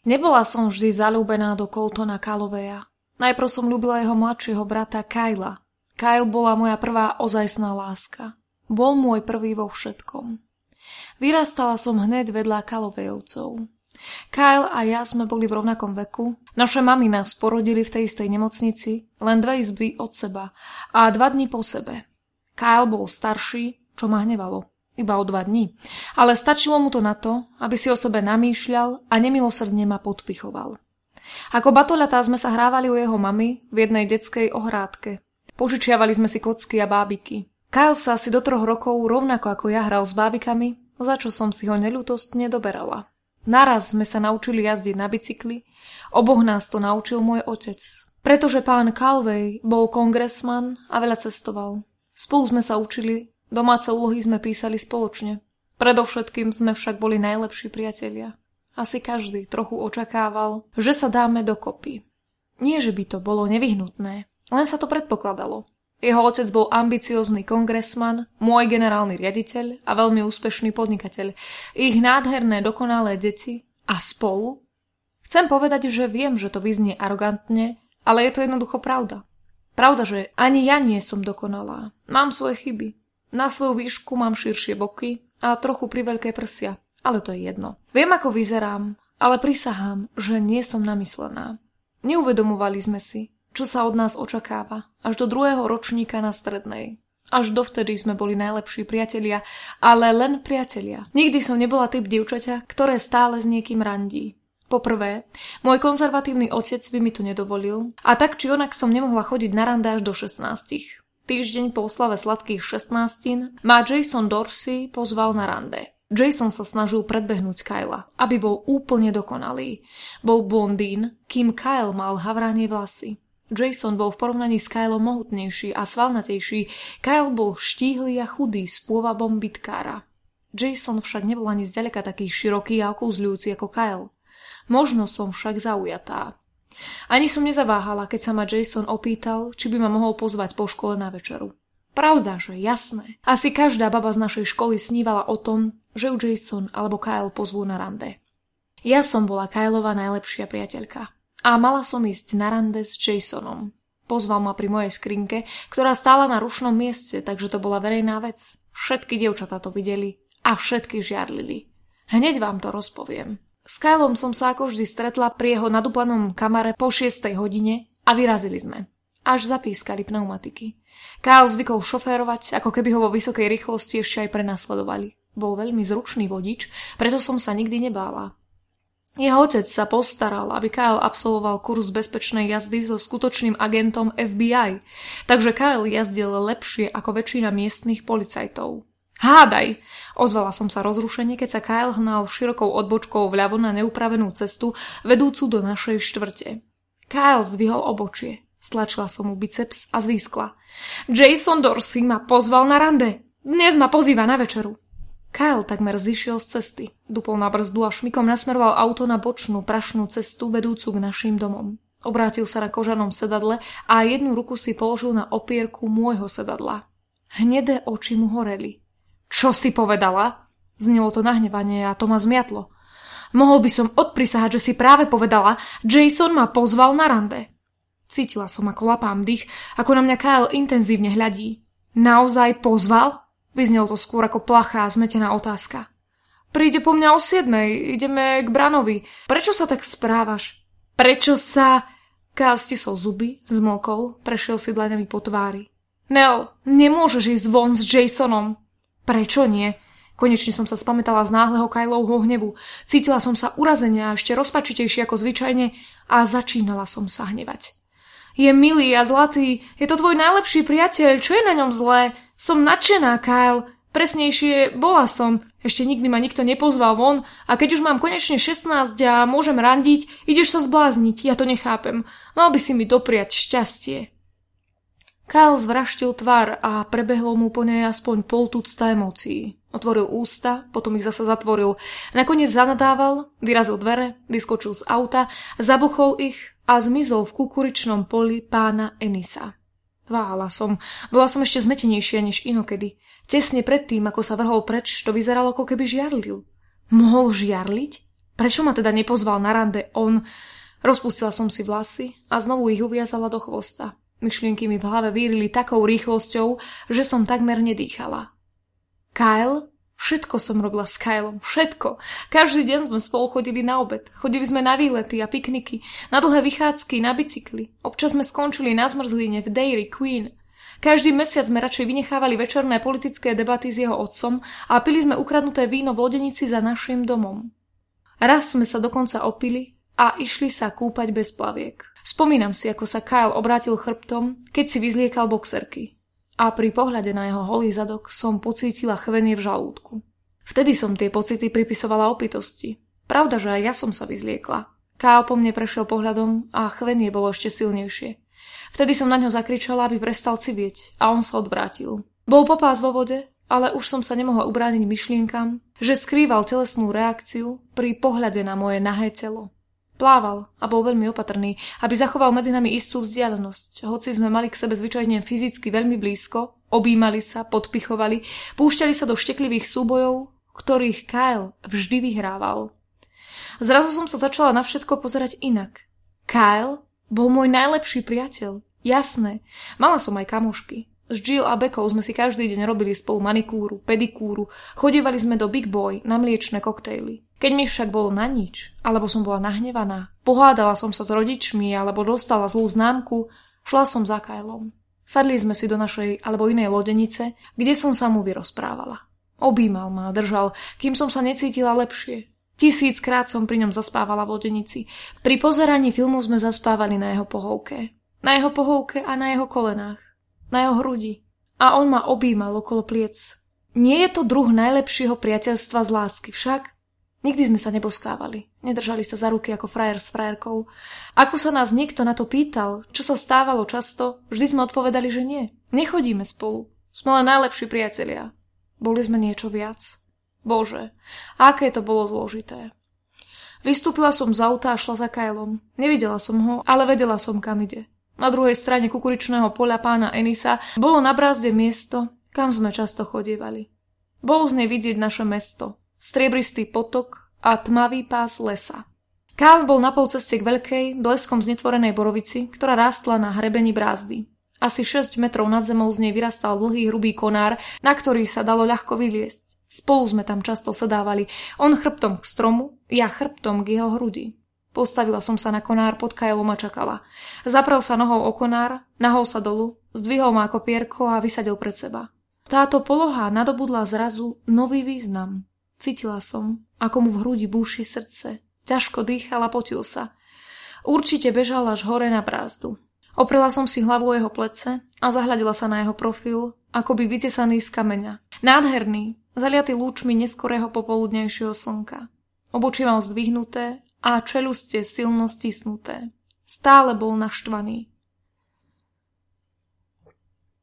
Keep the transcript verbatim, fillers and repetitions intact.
Nebola som vždy zaľúbená do Coltona Calloweya. Najprv som ľúbila jeho mladšieho brata Kyla. Kyle bola moja prvá ozajstná láska. Bol môj prvý vo všetkom. Vyrastala som hneď vedľa Calloweyovcov. Kyle a ja sme boli v rovnakom veku. Naše mami nás porodili v tej istej nemocnici, len dve izby od seba a dva dni po sebe. Kyle bol starší, čo ma hnevalo. Iba o dva dni. Ale stačilo mu to na to, aby si o sebe namýšľal a nemilosrdne ma podpichoval. Ako batoľatá sme sa hrávali u jeho mamy v jednej detskej ohrádke. Požičiavali sme si kocky a bábiky. Kyle sa asi do troch rokov rovnako ako ja hral s bábikami, za čo som si ho neľútostne doberala. Naraz sme sa naučili jazdiť na bicykli, oboch nás to naučil môj otec. Pretože pán Calvey bol kongresman a veľa cestoval. Spolu sme sa učili, domáce úlohy sme písali spoločne. Predovšetkým sme však boli najlepší priatelia. Asi každý trochu očakával, že sa dáme dokopy. Nie, že by to bolo nevyhnutné, len sa to predpokladalo. Jeho otec bol ambiciózny kongresman, môj generálny riaditeľ a veľmi úspešný podnikateľ. Ich nádherné, dokonalé deti a spolu? Chcem povedať, že viem, že to vyznie arogantne, ale je to jednoducho pravda. Pravda, že ani ja nie som dokonalá. Mám svoje chyby. Na svoju výšku mám širšie boky a trochu priveľké prsia, ale to je jedno. Viem, ako vyzerám, ale prisahám, že nie som namyslená. Neuvedomovali sme si, čo sa od nás očakáva, až do druhého ročníka na strednej. Až dovtedy sme boli najlepší priatelia, ale len priatelia. Nikdy som nebola typ dievčaťa, ktoré stále s niekým randí. Poprvé, môj konzervatívny otec by mi to nedovolil a tak či onak som nemohla chodiť na rande až do šestnástich. Týždeň po oslave sladkých šestnástin ma Jason Dorsey pozval na rande. Jason sa snažil predbehnúť Kyla, aby bol úplne dokonalý. Bol blondín, kým Kyle mal havranie vlasy. Jason bol v porovnaní s Kylom mohutnejší a svalnatejší. Kyle bol štíhly a chudý s pôvabom bitkára. Jason však nebol ani zďaleka taký široký a okúzľujúci ako Kyle. Možno som však zaujatá. Ani som nezaváhala, keď sa ma Jason opýtal, či by ma mohol pozvať po škole na večeru. Pravda, že jasné. Asi každá baba z našej školy snívala o tom, že ju Jason alebo Kyle pozvú na rande. Ja som bola Kyleova najlepšia priateľka. A mala som ísť na rande s Jasonom. Pozval ma pri mojej skrinke, ktorá stála na rušnom mieste, takže to bola verejná vec. Všetky dievčatá to videli a všetky žiarlili. Hneď vám to rozpoviem. S Kylom som sa ako vždy stretla pri jeho naduplanom kamare po šiestej hodine a vyrazili sme. Až zapískali pneumatiky. Kyle zvykol šoférovať, ako keby ho vo vysokej rýchlosti ešte aj prenasledovali. Bol veľmi zručný vodič, preto som sa nikdy nebála. Jeho otec sa postaral, aby Kyle absolvoval kurz bezpečnej jazdy so skutočným agentom ef bí aj, takže Kyle jazdil lepšie ako väčšina miestnych policajtov. Hádaj! Ozvala som sa rozrušene, keď sa Kyle hnal širokou odbočkou vľavo na neupravenú cestu vedúcu do našej štvrte. Kyle zdvihol obočie. Stlačila som mu biceps a zvýskla. Jason Dorsey ma pozval na rande. Dnes ma pozýva na večeru. Kyle takmer zišiel z cesty. Dupol na brzdu a šmikom nasmeroval auto na bočnú prašnú cestu vedúcu k našim domom. Obrátil sa na kožanom sedadle a jednu ruku si položil na opierku môjho sedadla. Hnedé oči mu horeli. Čo si povedala? Znelo to nahnevanie a to ma zmiatlo. Mohol by som odprisahať, že si práve povedala, Jason ma pozval na rande. Cítila som, ako lapám dých, ako na mňa Kyle intenzívne hľadí. Naozaj pozval? Vyznelo to skôr ako plachá a zmetená otázka. Príde po mňa o siedmej, ideme k Branovi. Prečo sa tak správaš? Prečo sa... Kyle stisol zuby, zmlkol, prešiel si dlaňami po tvári. Nel, nemôžeš ísť von s Jasonom. Prečo nie? Konečne som sa spamätala z náhleho Kylovho hnevu. Cítila som sa urazenia a ešte rozpačitejšie ako zvyčajne a začínala som sa hnevať. Je milý a zlatý, je to tvoj najlepší priateľ, čo je na ňom zlé? Som nadšená, Kyle. Presnejšie, bola som. Ešte nikdy ma nikto nepozval von a keď už mám konečne šestnásť a môžem randiť, ideš sa zblázniť, ja to nechápem. Mal by si mi dopriať šťastie. Kyle zvraštil tvár a prebehlo mu po nej aspoň pol tucta emócií. Otvoril ústa, potom ich zasa zatvoril. Nakoniec zanadával, vyrazil dvere, vyskočil z auta, zabuchol ich a zmizol v kukuričnom poli pána Ennisa. Váhala som, bola som ešte zmetenejšia než inokedy. Tesne predtým, ako sa vrhol preč, to vyzeralo, ako keby žiarlil. Mohol žiarliť? Prečo ma teda nepozval na rande on? Rozpustila som si vlasy a znovu ich uviazala do chvosta. Myšlienky mi v hlave vírili takou rýchlosťou, že som takmer nedýchala. Kyle? Všetko som robila s Kylom, všetko. Každý deň sme spolu chodili na obed, chodili sme na výlety a pikniky, na dlhé vychádzky, na bicykli. Občas sme skončili na zmrzline v Dairy Queen. Každý mesiac sme radšej vynechávali večerné politické debaty s jeho otcom a pili sme ukradnuté víno v lodenici za našim domom. Raz sme sa dokonca opili a išli sa kúpať bez plaviek. Spomínam si, ako sa Kyle obrátil chrbtom, keď si vyzliekal boxerky. A pri pohľade na jeho holý zadok som pocítila chvenie v žalúdku. Vtedy som tie pocity pripisovala opitosti. Pravda, že aj ja som sa vyzliekla. Kyle po mne prešiel pohľadom a chvenie bolo ešte silnejšie. Vtedy som na ňo zakričala, aby prestal civieť, a on sa odvrátil. Bol popás vo vode, ale už som sa nemohla ubrániť myšlienkam, že skrýval telesnú reakciu pri pohľade na moje nahé telo. Plával a bol veľmi opatrný, aby zachoval medzi nami istú vzdialenosť, hoci sme mali k sebe zvyčajne fyzicky veľmi blízko, objímali sa, podpichovali, púšťali sa do šteklivých súbojov, ktorých Kyle vždy vyhrával. Zrazu som sa začala na všetko pozerať inak. Kyle bol môj najlepší priateľ. Jasné, mala som aj kamošky. S Jill a Beckou sme si každý deň robili spolu manikúru, pedikúru, chodievali sme do Big Boy na mliečne koktejly. Keď mi však bolo na nič, alebo som bola nahnevaná, pohádala som sa s rodičmi alebo dostala zlú známku, šla som za Kylom. Sadli sme si do našej alebo inej lodenice, kde som sa mu vyrozprávala. Objímal ma a držal, kým som sa necítila lepšie. Tisíckrát som pri ňom zaspávala v lodenici. Pri pozeraní filmu sme zaspávali na jeho pohovke. Na jeho pohovke a na jeho kolenách. Na jeho hrudi. A on ma objímal okolo pliec. Nie je to druh najlepšieho priateľstva z lásky, však? Nikdy sme sa neboskávali. Nedržali sa za ruky ako frajer s frajerkou. Ako sa nás niekto na to pýtal, čo sa stávalo často, vždy sme odpovedali, že nie. Nechodíme spolu. Sme len najlepší priatelia. Boli sme niečo viac. Bože, aké to bolo zložité. Vystúpila som z auta a šla za Kylom. Nevidela som ho, ale vedela som, kam ide. Na druhej strane kukuričného poľa pána Enisa bolo na brázde miesto, kam sme často chodievali. Bolo z nej vidieť naše mesto, striebristý potok a tmavý pás lesa. Kyle bol na polceste k veľkej, bleskom znetvorenej borovici, ktorá rástla na hrebení brázdy. Asi šesť metrov nad zemou z nej vyrastal dlhý hrubý konár, na ktorý sa dalo ľahko vyliesť. Spolu sme tam často sedávali, on chrbtom k stromu, ja chrbtom k jeho hrudi. Postavila som sa na konár pod Kylom a čakala. Zaprel sa nohou o konár, nahol sa dolu, zdvihol ma ako pierko a vysadil pred seba. Táto poloha nadobudla zrazu nový význam. Cítila som, ako mu v hrudi búši srdce. Ťažko dýchal a potil sa. Určite bežal až hore na brázdu. Oprela som si hlavu o jeho plece a zahľadila sa na jeho profil, akoby vytesaný z kameňa. Nádherný, zaliatý lúčmi neskorého popoludnejšieho slnka. Obočie mal zdvihnuté a čelustie silno stisnuté. Stále bol naštvaný.